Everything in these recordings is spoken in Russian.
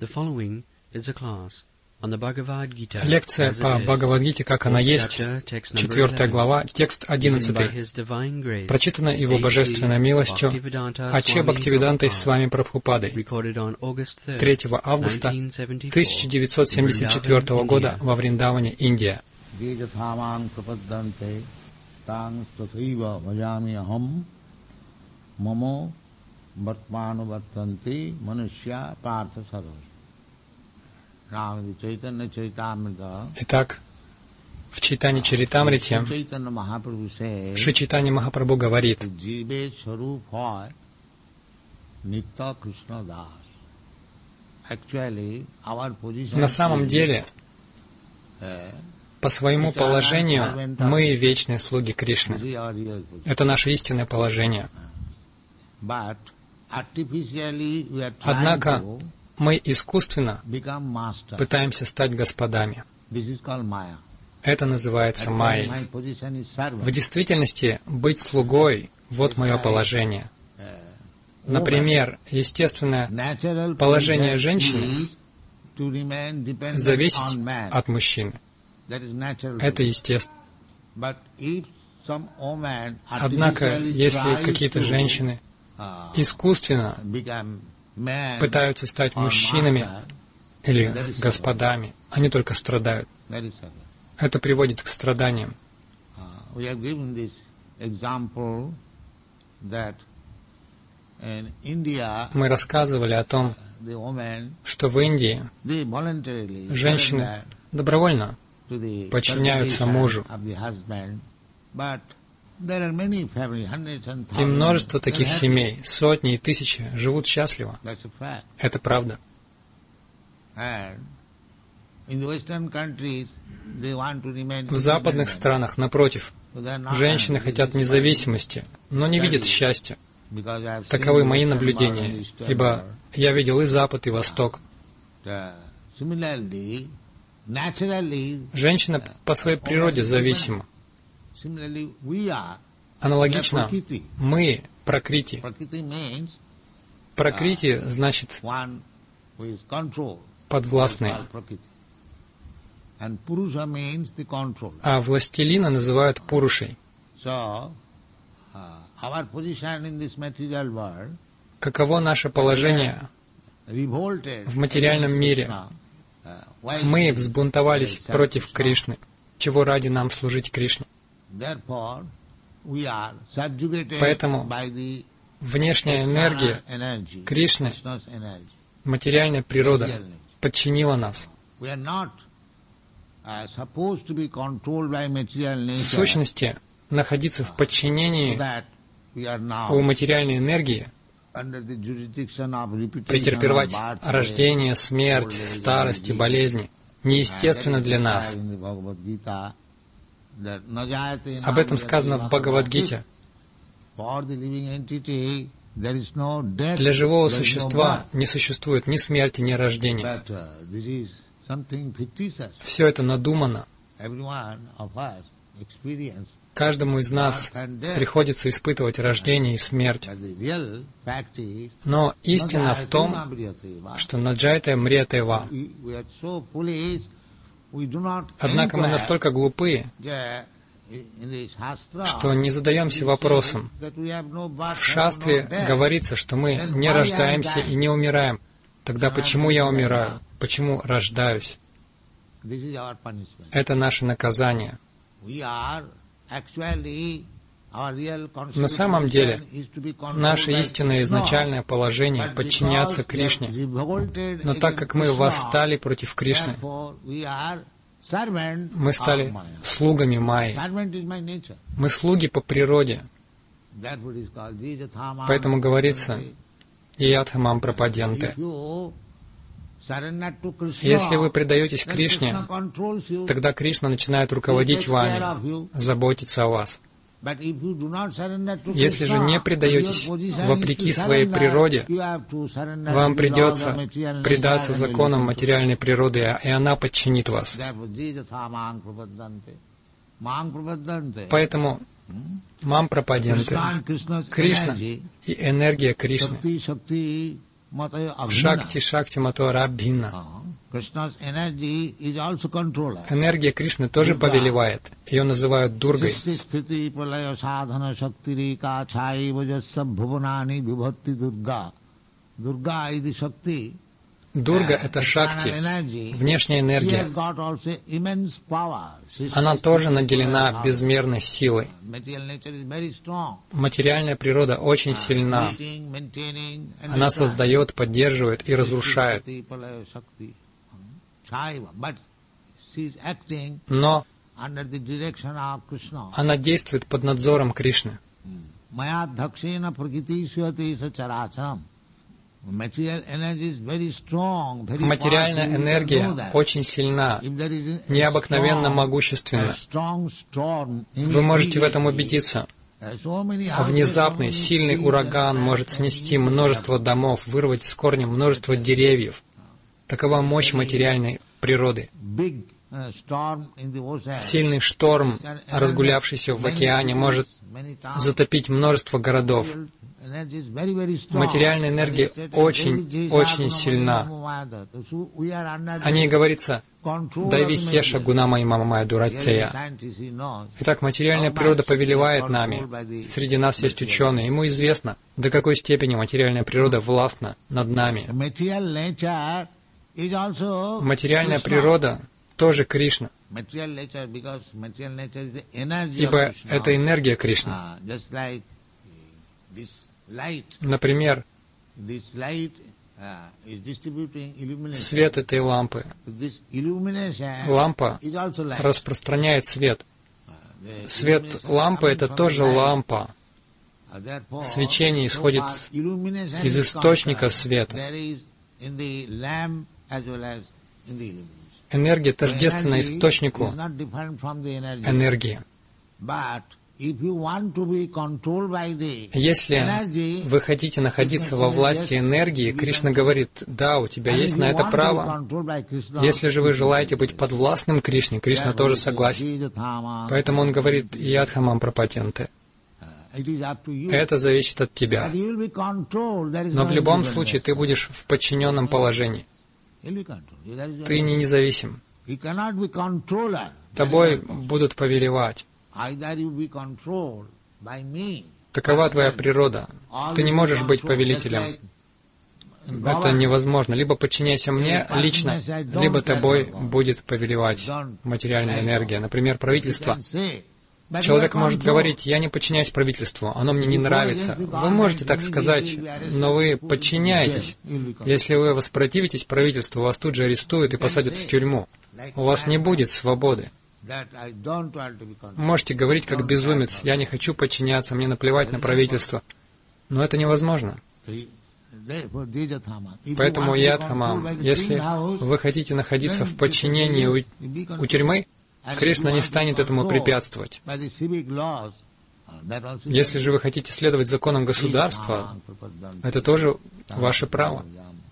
Лекция по Бхагавад-гите, как она есть, 4 глава, текст 11, прочитана Его Божественной милостью Аче Бхактивидантой с вами Прабхупадой 3 августа 1974 года во Вриндаване, Индия. Итак, в Чайтанья Чаритамрите Шри Чайтанья Махапрабху говорит: на самом деле, по своему положению, мы вечные слуги Кришны. Это наше истинное положение. Однако мы искусственно пытаемся стать господами. Это называется майей. В действительности, быть слугой — вот мое положение. Например, естественное положение женщины — зависеть от мужчины. Это естественно. Однако, если какие-то женщины искусственно пытаются стать мужчинами или господами, они только страдают. Это приводит к страданиям. Мы рассказывали о том, что в Индии женщины добровольно подчиняются мужу. И множество таких семей, сотни и тысячи, живут счастливо. Это правда. В западных странах, напротив, женщины хотят независимости, но не видят счастья. Таковы мои наблюдения, ибо я видел и Запад, и Восток. Женщина по своей природе зависима. Аналогично, мы — пракрити. Пракрити значит подвластные. А властелина называют пурушей. Каково наше положение в материальном мире? Мы взбунтовались против Кришны. Чего ради нам служить Кришне? Поэтому внешняя энергия Кришны, материальная природа, подчинила нас. В сущности, находиться в подчинении у материальной энергии, претерпевать рождение, смерть, старость и болезни, неестественно для нас. Об этом сказано в Бхагавад-гите. Для живого существа не существует ни смерти, ни рождения. Все это надумано. Каждому из нас приходится испытывать рождение и смерть. Но истина в том, что наджайта мриятева. Однако мы настолько глупы, что не задаемся вопросом. В шастре говорится, что мы не рождаемся и не умираем. Тогда почему я умираю? Почему рождаюсь? Это наше наказание. На самом деле, наше истинное изначальное положение — подчиняться Кришне. Но так как мы восстали против Кришны, мы стали слугами Майи. Мы слуги по природе. Поэтому говорится «Иятхамам прападьянте». Если вы предаетесь Кришне, тогда Кришна начинает руководить вами, заботиться о вас. Если же не предаетесь вопреки своей природе, вам придется предаться законам материальной природы, и она подчинит вас. Поэтому мам прападьянте, Кришна и энергия Кришны, Шакти Шакти Матора Абхинна. Энергия Кришны тоже повелевает. Ее называют Дургой. Дурга — это Шакти, внешняя энергия. Она тоже наделена безмерной силой. Материальная природа очень сильна. Она создает, поддерживает и разрушает. Но она действует под надзором Кришны. Материальная энергия очень сильна, необыкновенно могущественна. Вы можете в этом убедиться. Внезапный, сильный ураган может снести множество домов, вырвать с корнем множество деревьев. Такова мощь материальной природы. Сильный шторм, разгулявшийся в океане, может затопить множество городов. Материальная энергия очень сильна. О ней говорится «Дайви хеша гунама и мамамая дуратея». Итак, материальная природа повелевает нами. Среди нас есть ученые. Ему известно, до какой степени материальная природа властна над нами. Материальная природа тоже Кришна, ибо это энергия Кришны. Например, свет этой лампы. Лампа распространяет свет. Свет лампы — это тоже лампа. Свечение исходит из источника света. Энергия тождественна источнику энергии. Если вы хотите находиться во власти энергии, Кришна говорит, да, у тебя есть на это право. Если же вы желаете быть подвластным Кришне, Кришна тоже согласен. Поэтому он говорит, ядхамам прапатьянте. Это зависит от тебя. Но в любом случае ты будешь в подчиненном положении. Ты не независим. Тобой будут повелевать. Такова твоя природа. Ты не можешь быть повелителем. Это невозможно. Либо подчиняйся мне лично, либо тобой будет повелевать материальная энергия. Например, правительство. Человек может говорить, я не подчиняюсь правительству, оно мне не нравится. Вы можете так сказать, но вы подчиняетесь. Если вы воспротивитесь правительству, вас тут же арестуют и посадят в тюрьму. У вас не будет свободы. Можете говорить как безумец, я не хочу подчиняться, мне наплевать на правительство. Но это невозможно. Поэтому ядхамам, если вы хотите находиться в подчинении у тюрьмы, Кришна не станет этому препятствовать. Если же вы хотите следовать законам государства, это тоже ваше право.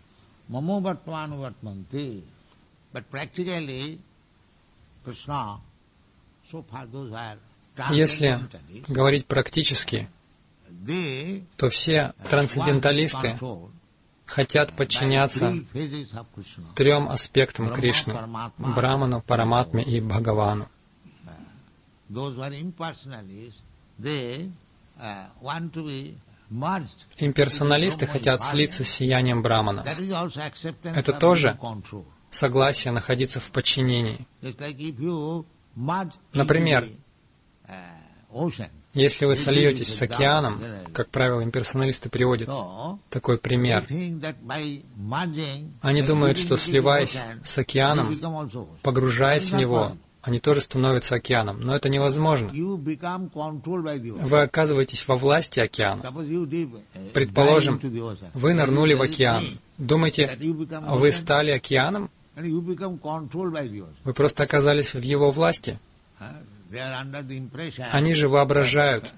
Если говорить практически, то все трансценденталисты хотят подчиняться трем аспектам Кришны — Браману, Параматме и Бхагавану. Имперсоналисты хотят слиться с сиянием Брамана. Это тоже согласие находиться в подчинении. Например, если вы сольетесь с океаном, как правило, имперсоналисты приводят такой пример. Они думают, что сливаясь с океаном, погружаясь в него, они тоже становятся океаном. Но это невозможно. Вы оказываетесь во власти океана. Предположим, вы нырнули в океан. Думаете, вы стали океаном? Вы просто оказались в его власти. Они же воображают,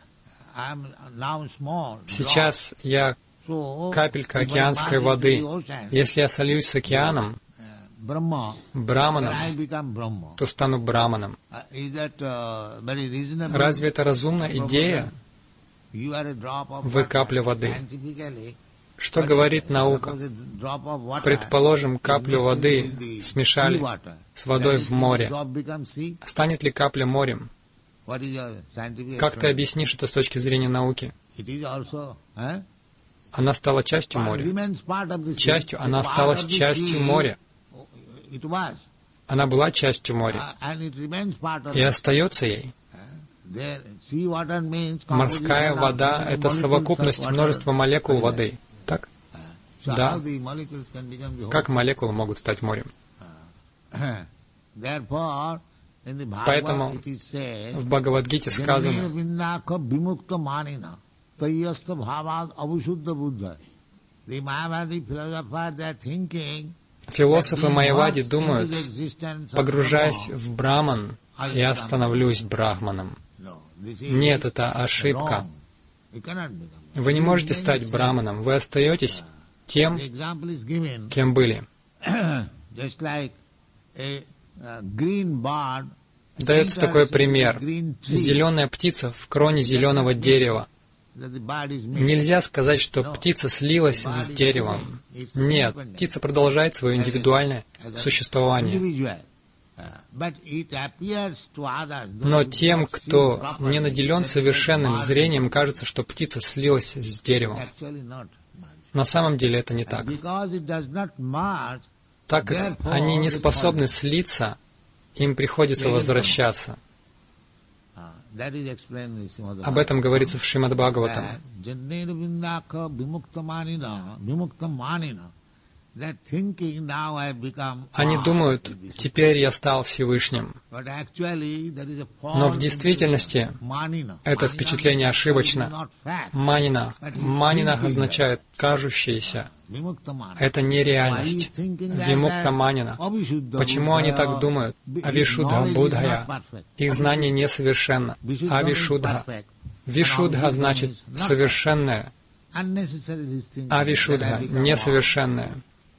сейчас я капелька океанской воды. Если я сольюсь с океаном, Браманом, то стану Браманом. Разве это разумная идея? Вы капля воды. Что говорит наука? Предположим, каплю воды смешали с водой в море. Станет ли капля морем? Как ты объяснишь это с точки зрения науки? Она стала частью моря. Она осталась частью моря. Она была частью моря. И остается ей. Морская вода — это совокупность множества молекул воды. Так? Да. Как молекулы могут стать морем? Поэтому в Бхагавад-гите сказано: философы Майявади думают, погружаясь в Браман, я становлюсь Брахманом. Нет, это ошибка. Вы не можете стать Браманом, вы остаетесь тем, кем были. Дается такой пример. Зеленая птица в кроне зеленого дерева. Нельзя сказать, что птица слилась с деревом. Нет, птица продолжает свое индивидуальное существование. Но тем, кто не наделен совершенным зрением, кажется, что птица слилась с деревом. На самом деле это не так. Так как они не способны слиться, им приходится возвращаться. Об этом говорится в Шримад Бхагаватам. Они думают, теперь я стал Всевышним. Но в действительности это впечатление ошибочно. Манинах означает кажущееся. Это не реальность. Вимукта манина. Почему они так думают? Авишудха будхая. Их знание несовершенно. Авишудха. Вишудха значит совершенное. Авишудха несовершенное.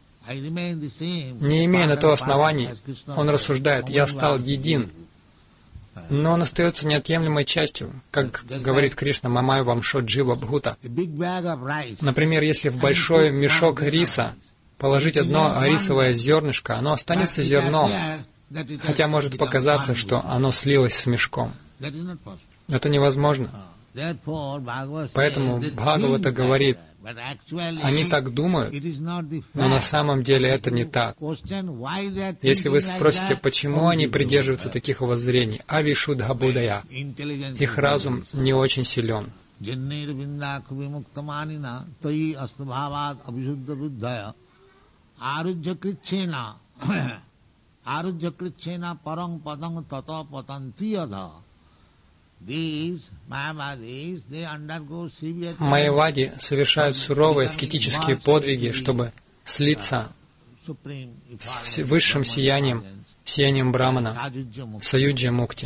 Не имея на то оснований, он рассуждает: «Я стал един». Но он остается неотъемлемой частью, как говорит Кришна: «Мамай вамшо джива бхута». Например, если в большой мешок риса положить одно рисовое зернышко, оно останется зерном, хотя может показаться, что оно слилось с мешком. Это невозможно. Поэтому Бхагавата говорит: они так думают, но на самом деле это не так. Если вы спросите, почему они придерживаются таких воззрений, авишудха будая, их разум не очень силен. Майявади совершают суровые аскетические подвиги, чтобы слиться с высшим сиянием, сиянием Брамана, Саюджа Мукти.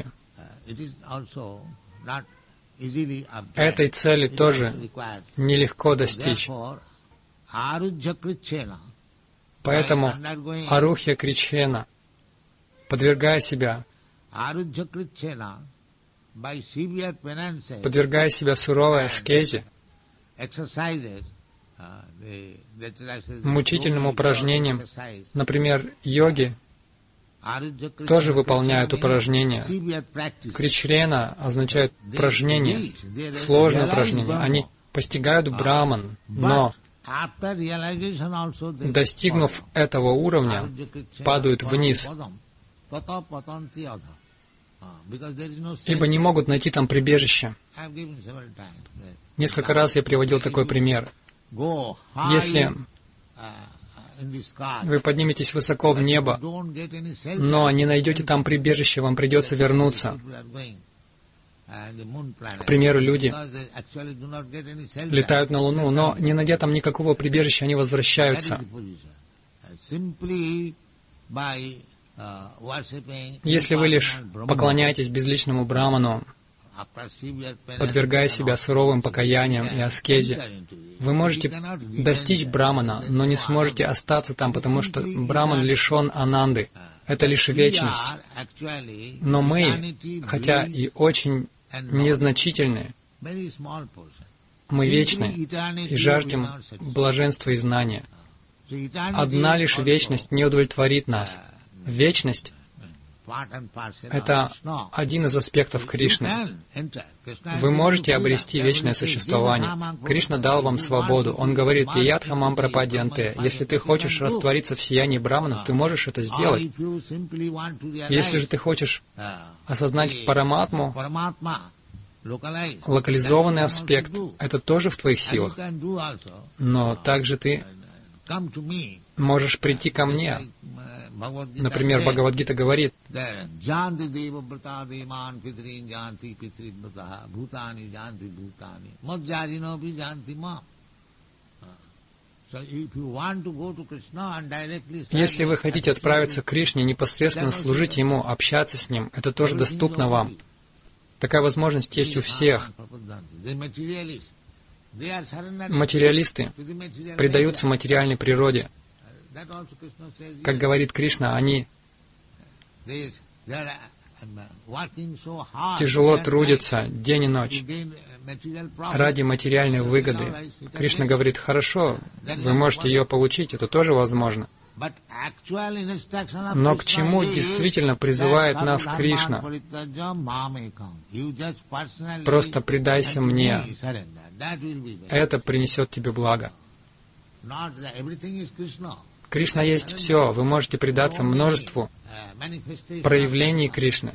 Этой цели тоже нелегко достичь. Поэтому Арухья Кричхена, подвергая себя суровой аскезе, мучительным упражнениям, например, йоги, тоже выполняют упражнения. Кричхена означает упражнение, сложное упражнение. Они постигают Браман, но, достигнув этого уровня, падают вниз, ибо не могут найти там прибежище. Несколько раз я приводил такой пример. Если вы подниметесь высоко в небо, но не найдете там прибежище, вам придется вернуться. К примеру, люди летают на Луну, но не найдя там никакого прибежища, они возвращаются. Если вы лишь поклоняетесь безличному Браману, подвергая себя суровым покаяниям и аскезе, вы можете достичь Брамана, но не сможете остаться там, потому что Браман лишен ананды. Это лишь вечность. Но мы, хотя и очень незначительные, Мы вечны и жаждем блаженства и знания. Одна лишь вечность не удовлетворит нас. Вечность — это один из аспектов Кришны. Вы можете обрести вечное существование. Кришна дал вам свободу. Он говорит: «Яятха мам прападьянте». Если ты хочешь раствориться в сиянии Брамана, ты можешь это сделать. Если же ты хочешь осознать Параматму, локализованный аспект, это тоже в твоих силах. Но также ты можешь прийти ко мне. Например, Бхагавад-гита говорит: если вы хотите отправиться к Кришне, непосредственно служить Ему, общаться с Ним, это тоже доступно вам. Такая возможность есть у всех. Материалисты предаются материальной природе. Как говорит Кришна, они тяжело трудятся день и ночь ради материальной выгоды. Кришна говорит: хорошо, вы можете ее получить, это тоже возможно. Но к чему действительно призывает нас Кришна? Просто предайся мне. Это принесет тебе благо. Кришна есть все. Вы можете предаться множеству проявлений Кришны.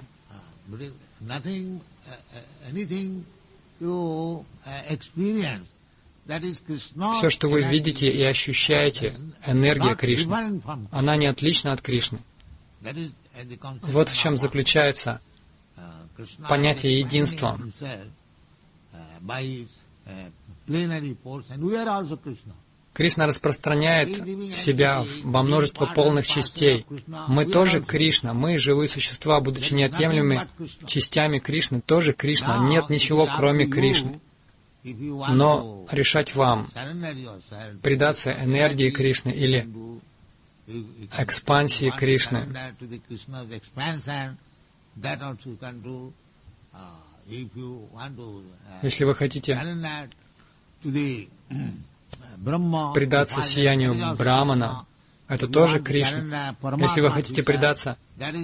Все, что вы видите и ощущаете, энергия Кришны. Она не отлична от Кришны. Вот в чем заключается понятие единства. Кришна распространяет себя во множество полных частей. Мы тоже Кришна, мы, живые существа, будучи неотъемлемыми частями Кришны, тоже Кришна. Нет ничего, кроме Кришны. Но решать вам, предаться энергии Кришны или экспансии Кришны. Если вы хотите предаться сиянию Брамана, это тоже Кришна. Если вы хотите предаться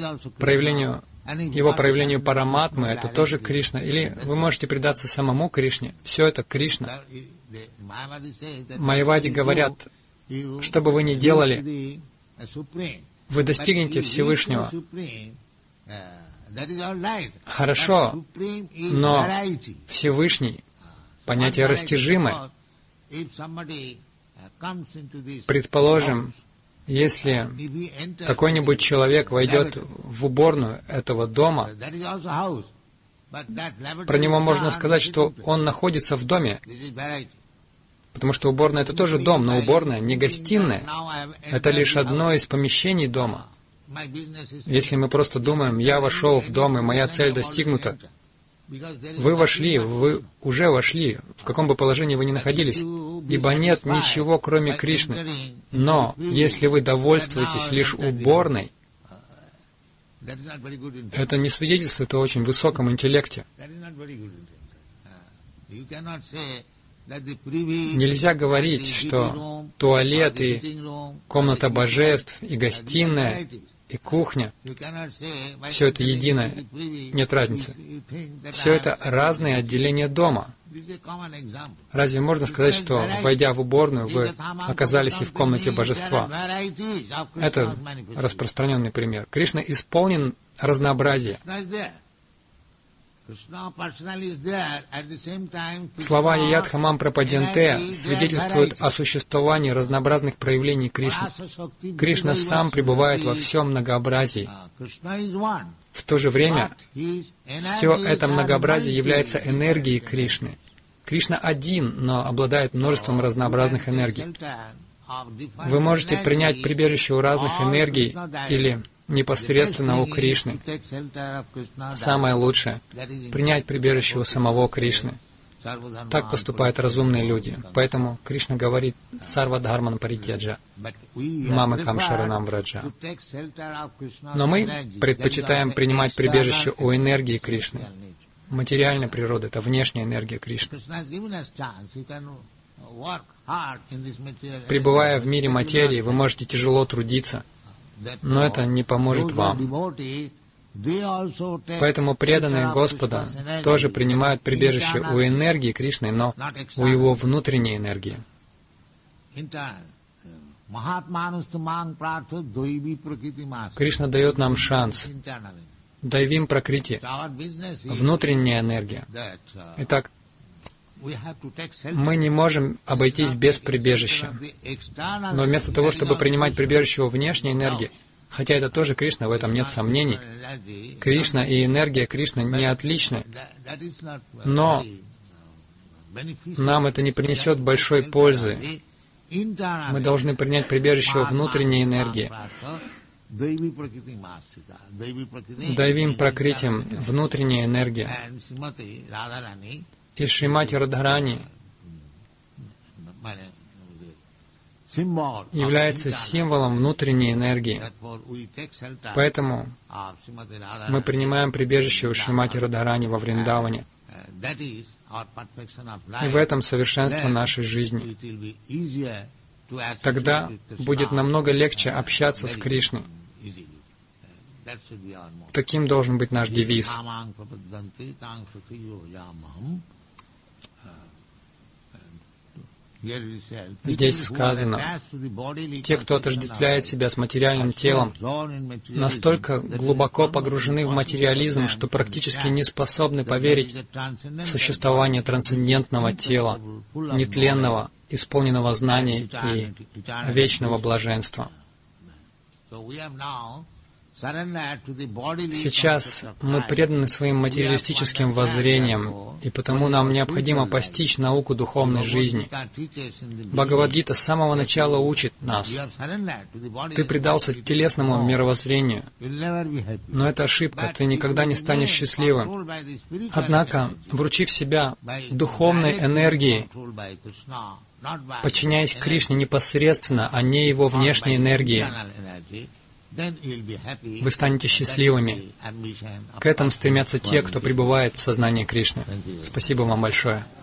его проявлению Параматмы, это тоже Кришна. Или вы можете предаться самому Кришне. Все это Кришна. Майявади говорят: что бы вы ни делали, вы достигнете Всевышнего. Хорошо, но Всевышний — понятие растяжимое. Предположим, если какой-нибудь человек войдет в уборную этого дома, про него можно сказать, что он находится в доме, потому что уборная — это тоже дом, но уборная не гостиная, это лишь одно из помещений дома. Если мы просто думаем: я вошел в дом, и моя цель достигнута, вы вошли, вы уже вошли, в каком бы положении вы ни находились, ибо нет ничего, кроме Кришны. Но если вы довольствуетесь лишь уборной, это не свидетельствует о очень высоком интеллекте. Нельзя говорить, что туалет и комната божеств, и гостиная, и кухня — все это единое, нет разницы. Все это разные отделения дома. Разве можно сказать, что, войдя в уборную, вы оказались и в комнате божества? Это распространенный пример. Кришна исполнен разнообразия. Слова «Яятха мам прападьянте» свидетельствуют о существовании разнообразных проявлений Кришны. Кришна сам пребывает во всем многообразии. В то же время, все это многообразие является энергией Кришны. Кришна один, но обладает множеством разнообразных энергий. Вы можете принять прибежище у разных энергий или непосредственно у Кришны. Самое лучшее — принять прибежище у самого Кришны. Так поступают разумные люди. Поэтому Кришна говорит: «Сарва дхарман паритяджа, мамакам шаранам враджа». Но мы предпочитаем принимать прибежище у энергии Кришны. материальной природы, это внешняя энергия Кришны. Пребывая в мире материи, вы можете тяжело трудиться, но это не поможет вам. Поэтому преданные Господа тоже принимают прибежище у энергии Кришны, но у Его внутренней энергии. Кришна дает нам шанс. Дайвим пракрити, внутренняя энергия. Итак, мы не можем обойтись без прибежища. Но вместо того, чтобы принимать прибежище у внешней энергии, хотя это тоже Кришна, в этом нет сомнений, Кришна и энергия Кришны не отличны, но нам это не принесет большой пользы. Мы должны принять прибежище у внутренней энергии. Дайвим пракритим, внутренняя энергия. И Шримати Радхарани является символом внутренней энергии. Поэтому мы принимаем прибежище у Шримати Радхарани во Вриндаване. И в этом совершенство нашей жизни. Тогда будет намного легче общаться с Кришной. Таким должен быть наш девиз. Здесь сказано, те, кто отождествляет себя с материальным телом, настолько глубоко погружены в материализм, что практически не способны поверить в существование трансцендентного тела, нетленного, исполненного знаний и вечного блаженства. Сейчас мы преданы своим материалистическим воззрениям, и потому нам необходимо постичь науку духовной жизни. Бхагавад-гита с самого начала учит нас. Ты предался телесному мировоззрению, но это ошибка, ты никогда не станешь счастливым. Однако, вручив себя духовной энергии, подчиняясь Кришне непосредственно, а не Его внешней энергии, вы станете счастливыми. К этому стремятся те, кто пребывает в сознании Кришны. Спасибо вам большое.